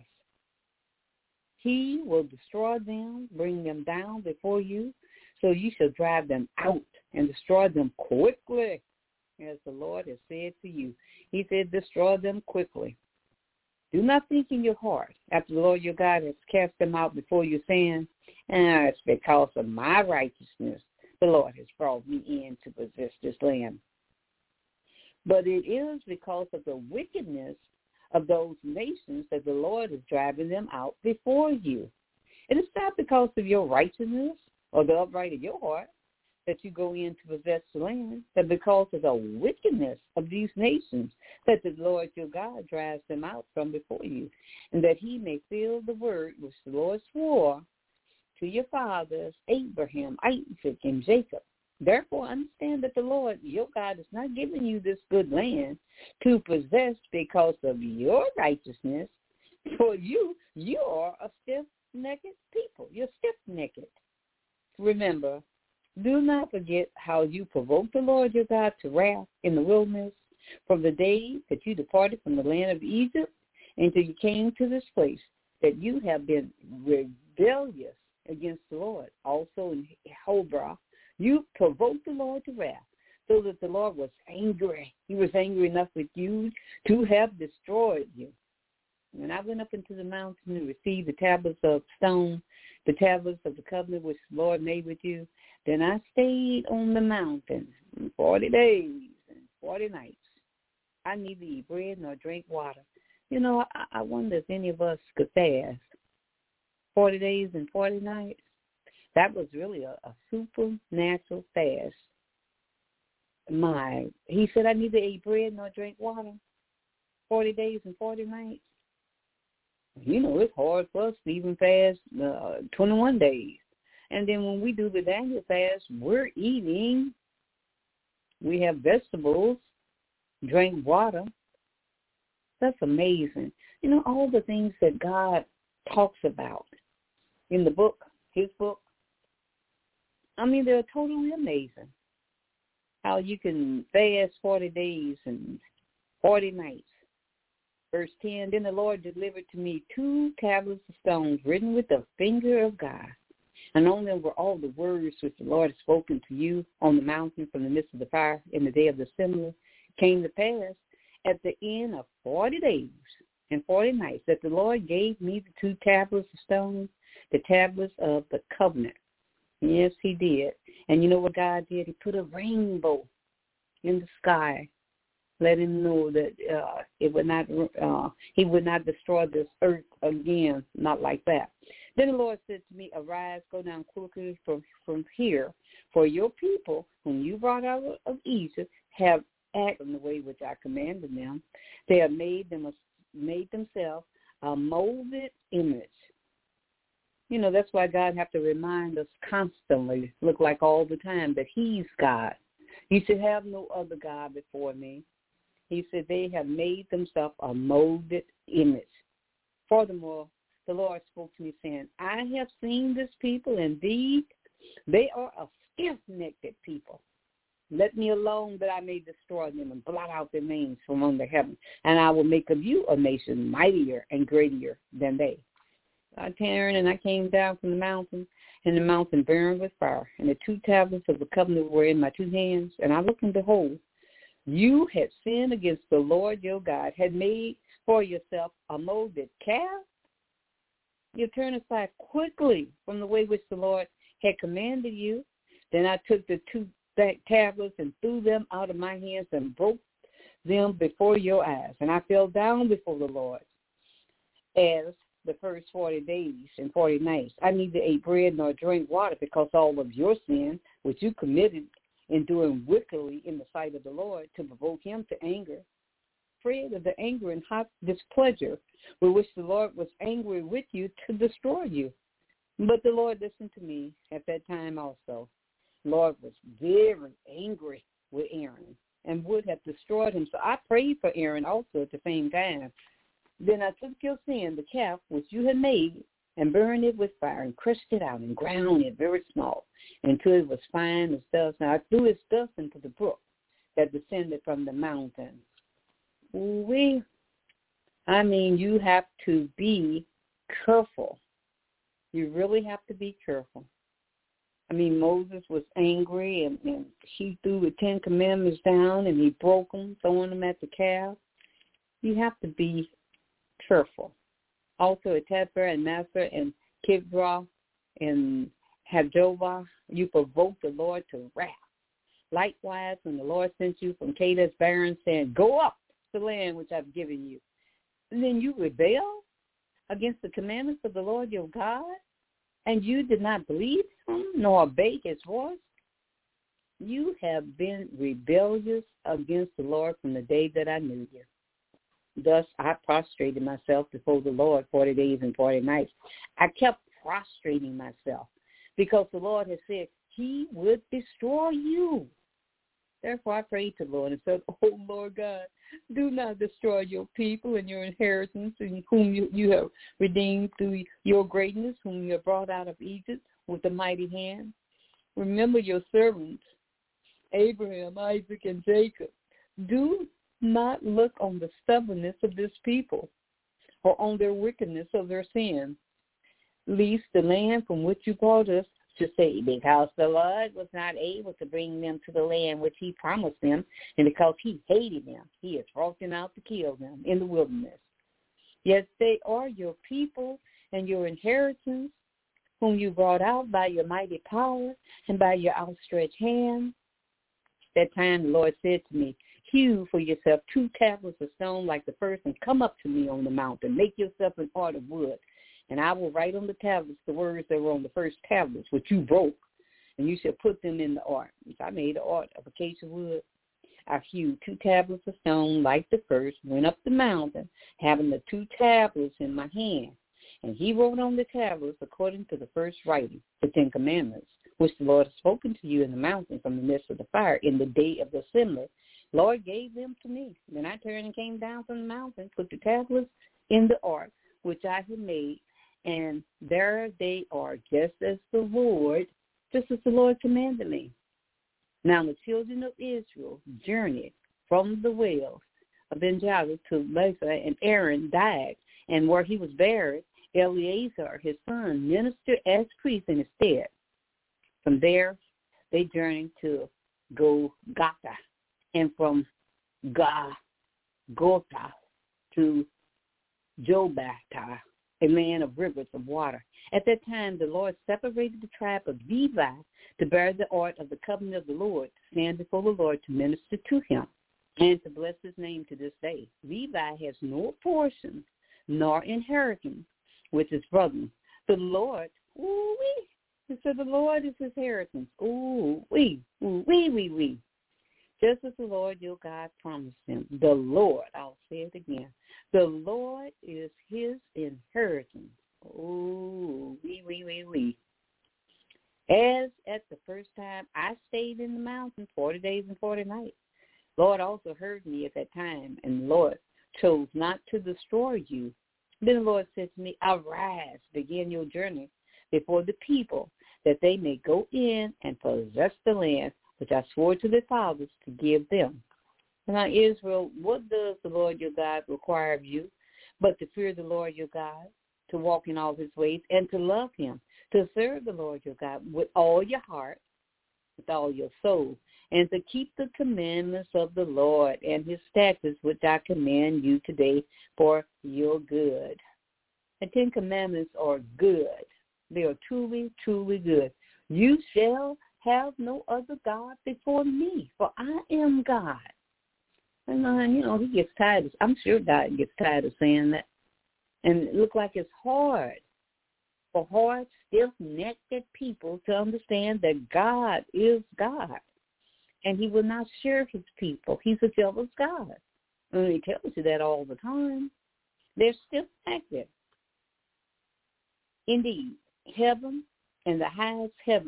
He will destroy them, bring them down before you, so you shall drive them out and destroy them quickly, as the Lord has said to you. He said, destroy them quickly. Do not think in your heart, after the Lord your God has cast them out before you, saying, it's because of my righteousness the Lord has brought me in to possess this land. But it is because of the wickedness of those nations that the Lord is driving them out before you. It is not because of your righteousness or the upright of your heart that you go in to possess the land, but because of the wickedness of these nations that the Lord your God drives them out from before you, and that he may fill the word which the Lord swore to your fathers, Abraham, Isaac, and Jacob. Therefore, understand that the Lord your God is not giving you this good land to possess because of your righteousness, for you are a stiff-necked people. You're stiff-necked. Remember, do not forget how you provoked the Lord your God to wrath in the wilderness from the day that you departed from the land of Egypt until you came to this place, that you have been rebellious against the Lord. Also in Horeb, you provoked the Lord to wrath, so that the Lord was angry. He was angry enough with you to have destroyed you. When I went up into the mountain to receive the tablets of stone, the tablets of the covenant which the Lord made with you, then I stayed on the mountain 40 days and 40 nights. I neither eat bread nor drink water. You know, I wonder if any of us could fast 40 days and 40 nights. That was really a supernatural fast. He said I neither eat bread nor drink water 40 days and 40 nights. You know, it's hard for us to even fast 21 days. And then when we do the Daniel fast, we're eating. We have vegetables, drink water. That's amazing. You know, all the things that God talks about in the book, his book, I mean, they're totally amazing. How you can fast 40 days and 40 nights. Verse 10, then the Lord delivered to me 2 tablets of stones written with the finger of God. And on them were all the words which the Lord had spoken to you on the mountain from the midst of the fire in the day of the assembly. It came to pass at the end of 40 days and 40 nights that the Lord gave me the 2 tablets of stone, the tablets of the covenant. Yes, he did. And you know what God did? He put a rainbow in the sky, let him know that it would not. He would not destroy this earth again, not like that. Then the Lord said to me, arise, go down quickly from here, for your people, whom you brought out of Egypt, have acted in the way which I commanded them. They have made themselves a molded image. You know, that's why God have to remind us constantly, look like all the time, that he's God. You should have no other God before me. He said they have made themselves a molded image. Furthermore, the Lord spoke to me saying, I have seen this people. Indeed, they are a stiff-necked people. Let me alone that I may destroy them and blot out their names from under heaven. And I will make of you a nation mightier and greater than they. I turned and I came down from the mountain, and the mountain burned with fire. And the 2 tablets of the covenant were in my 2 hands. And I looked and behold, you had sinned against the Lord your God, had made for yourself a molded calf. You turn aside quickly from the way which the Lord had commanded you. Then I took the 2 tablets and threw them out of my hands and broke them before your eyes. And I fell down before the Lord as the first 40 days and 40 nights. I neither ate bread nor drank water because all of your sin, which you committed in doing wickedly in the sight of the Lord to provoke him to anger, afraid of the anger and hot displeasure with which the Lord was angry with you to destroy you. But the Lord listened to me at that time also. The Lord was very angry with Aaron and would have destroyed him. So I prayed for Aaron also at the same time. Then I took your sin, the calf which you had made, and burned it with fire and crushed it out and ground it very small until it was fine as dust. Now I threw its dust into the brook that descended from the mountain. You have to be careful. You really have to be careful. Moses was angry, and he threw the 10 Commandments down, and he broke them, throwing them at the calf. You have to be careful. Also at Tadpur and Massah and Kibroth and Hadjobah, you provoked the Lord to wrath. Likewise, when the Lord sent you from Kadesh Barren, saying, go up to the land which I've given you, and then you rebel against the commandments of the Lord your God, and you did not believe him, nor obey his voice, you have been rebellious against the Lord from the day that I knew you. Thus I prostrated myself before the Lord 40 days and 40 nights. I kept prostrating myself because the Lord had said he would destroy you. Therefore I prayed to the Lord and said, oh, Lord God, do not destroy your people and your inheritance, in whom you have redeemed through your greatness, whom you have brought out of Egypt with a mighty hand. Remember your servants, Abraham, Isaac, and Jacob. Do not look on the stubbornness of this people or on their wickedness of their sin, lest the land from which you brought us should say, because the Lord was not able to bring them to the land which he promised them, and because he hated them, he has brought them out to kill them in the wilderness. Yet they are your people and your inheritance, whom you brought out by your mighty power and by your outstretched hand. That time the Lord said to me, hew for yourself 2 tablets of stone like the first, and come up to me on the mountain. Make yourself an art of wood, and I will write on the tablets the words that were on the first tablets, which you broke, and you shall put them in the art. So I made an art of acacia wood. I hewed 2 tablets of stone like the first, went up the mountain, having the 2 tablets in my hand. And he wrote on the tablets according to the first writing, the 10 Commandments, which the Lord has spoken to you in the mountain from the midst of the fire in the day of the assembly. Lord gave them to me. Then I turned and came down from the mountain, put the tablets in the ark, which I had made, and there they are, just as the Lord commanded me. Now the children of Israel journeyed from the wells of Ben-Jael to Mesa, and Aaron died, and where he was buried, Eleazar, his son, ministered as priest in his stead. From there, they journeyed to Golgotha, and from Golgotha to Jotbathah, a land of rivers of water. At that time, the Lord separated the tribe of Levi to bear the ark of the covenant of the Lord, to stand before the Lord to minister to him, and to bless his name to this day. Levi has no portion nor inheritance with his brethren. The Lord, he said, the Lord is his inheritance. Just as the Lord your God promised him. The Lord, I'll say it again, the Lord is his inheritance. As at the first time I stayed in the mountain 40 days and 40 nights. Lord also heard me at that time, and the Lord chose not to destroy you. Then the Lord said to me, arise, begin your journey before the people, that they may go in and possess the land which I swore to their fathers to give them. Now, Israel, what does the Lord your God require of you but to fear the Lord your God, to walk in all his ways, and to love him, to serve the Lord your God with all your heart, with all your soul, and to keep the commandments of the Lord and his statutes, which I command you today for your good. The 10 Commandments are good. They are truly, truly good. You shall have no other God before me, for I am God. And, he gets tired. I'm sure God gets tired of saying that. And it looks like it's hard for hard, stiff-necked people to understand that God is God. And he will not share his people. He's a jealous God. And he tells you that all the time. They're stiff-necked. Indeed, heaven and the highest heaven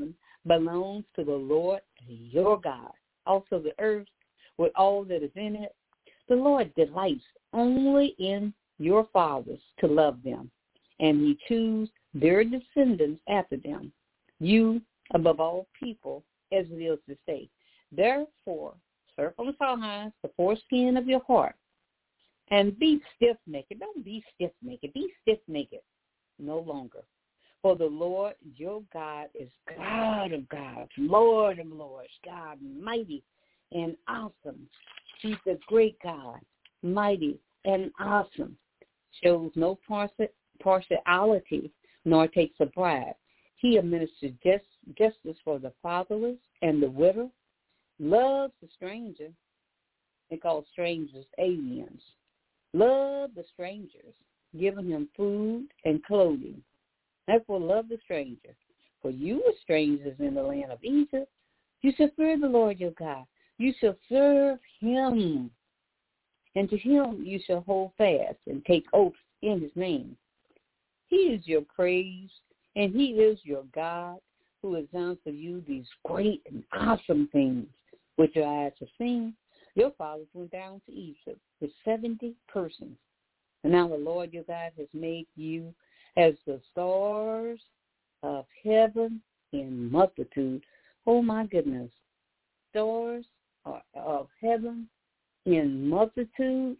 belongs to the Lord your God. Also the earth with all that is in it. The Lord delights only in your fathers to love them, and he chooses their descendants after them, you above all people, as it is to say. Therefore, circumcise the foreskin of your heart, and be stiff-necked. Don't be stiff-necked. Be stiff-necked no longer. For the Lord your God is God of gods, Lord of lords, God mighty and awesome. He's a great God, mighty and awesome. Shows no partiality, nor takes a bribe. He administers justice for the fatherless and the widow, loves the stranger, and calls strangers aliens. Love the strangers, giving him food and clothing. Therefore love the stranger. For you were strangers in the land of Egypt. You shall fear the Lord your God. You shall serve him. And to him you shall hold fast and take oaths in his name. He is your praise, and he is your God, who has done for you these great and awesome things which your eyes have seen. Your fathers went down to Egypt with 70 persons. And now the Lord your God has made you as the stars of heaven in multitude. Oh, my goodness. Stars of heaven in multitude.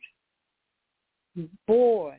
Boy,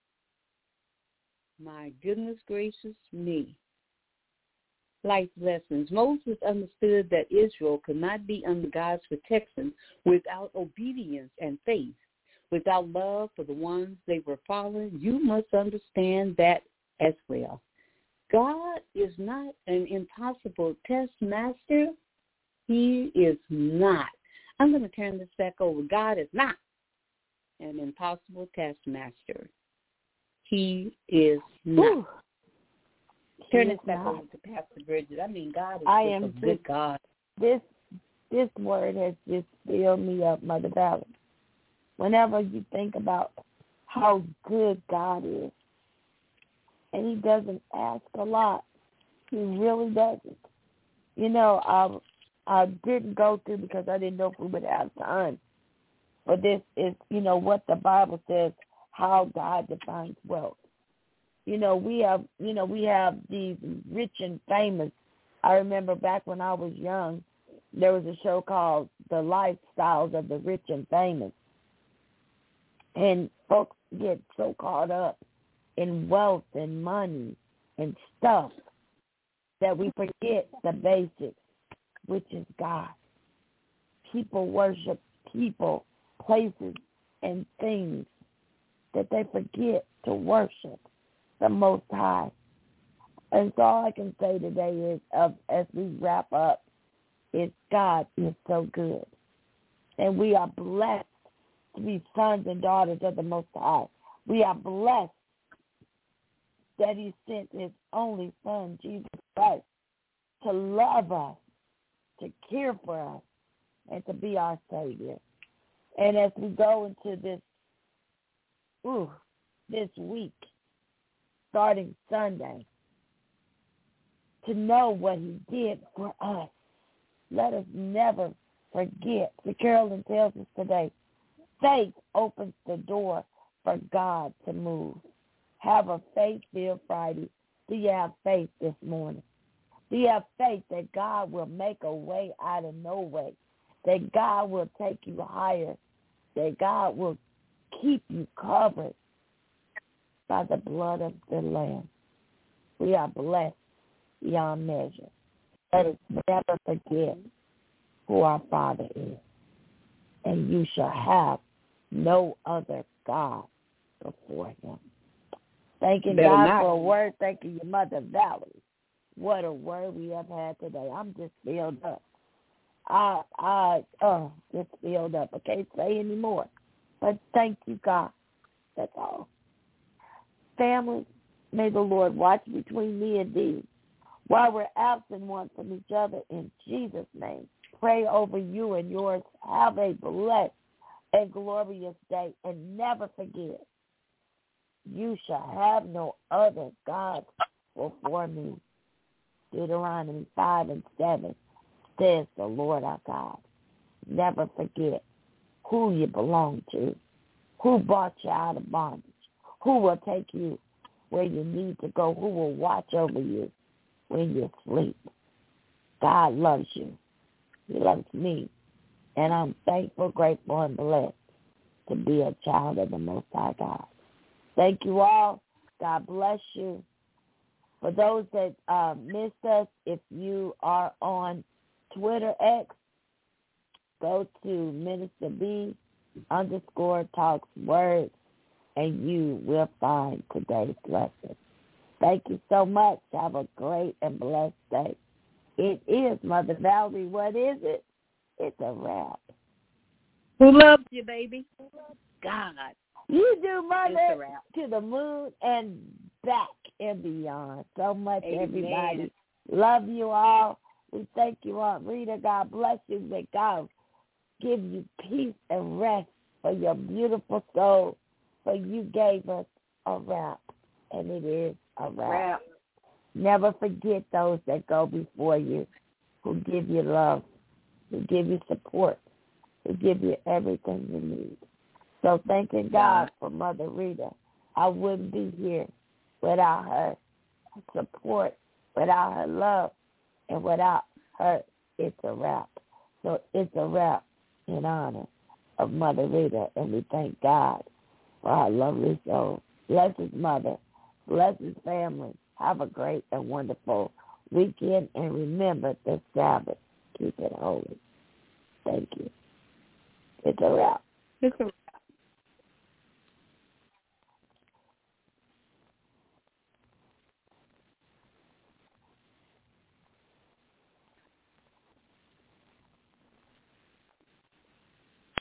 my goodness gracious me. Life lessons. Moses understood that Israel could not be under God's protection without obedience and faith. Without love for the ones they were following, you must understand that as well. God is not an impossible test master. He is not. I'm going to turn this back over. God is not an impossible taskmaster. He is not. Ooh, turn this back over to Pastor Bridget. I mean, God is a good God. This word has just filled me up, Mother Valerie. Whenever you think about how good God is, and he doesn't ask a lot. He really doesn't. You know, I didn't go through because I didn't know if we would have time. But this is, you know, what the Bible says, how God defines wealth. We have these rich and famous. I remember back when I was young, there was a show called The Lifestyles of the Rich and Famous. And folks get so caught up in wealth and money and stuff that we forget the basics, which is God. People worship people, places, and things that they forget to worship the Most High. And so all I can say today is, as we wrap up, is God is so good. And we are blessed to be sons and daughters of the Most High. We are blessed that he sent his only son, Jesus Christ, to love us, to care for us, and to be our Savior. And as we go into this week, starting Sunday, to know what he did for us, let us never forget. The Carolyn tells us today, faith opens the door for God to move. Have a faith-filled Friday. Do you have faith this morning? Do you have faith that God will make a way out of no way? That God will take you higher? That God will keep you covered by the blood of the Lamb? We are blessed beyond measure. Let us never forget who our Father is. And you shall have no other God before him. Thanking God for a word. Thank you, your Mother Valerie. What a word we have had today. I'm just filled up. Just filled up. I can't say any more. But thank you, God. That's all. Family, may the Lord watch between me and thee while we're absent one from each other in Jesus' name. Pray over you and yours. Have a blessed and glorious day. And never forget, you shall have no other gods before me. Deuteronomy 5:7 says the Lord our God. Never forget who you belong to, who brought you out of bondage, who will take you where you need to go, who will watch over you when you sleep. God loves you. He loves me. And I'm thankful, grateful, and blessed to be a child of the Most High God. Thank you all. God bless you. For those that missed us, if you are on Twitter X, go to Minister B_talks words, and you will find today's lesson. Thank you so much. Have a great and blessed day. It is, Mother Valerie. What is it? It's a wrap. Who loves you, baby? God. You do, Mother, It's a wrap. to the moon and back and beyond. So much, Amen. everybody. Love you all. We thank you, Aunt Rita. God bless you. May God give you peace and rest for your beautiful soul. For you gave us a wrap, and it is a wrap. Never forget those that go before you, who give you love, who give you support, who give you everything you need. So thanking God for Mother Rita. I wouldn't be here without her support, without her love, and without her, it's a wrap. So it's a wrap in honor of Mother Rita, and we thank God for her lovely soul. Bless his mother. Bless his family. Have a great and wonderful weekend, and remember the Sabbath. Keep it holy. Thank you. It's a wrap. It's a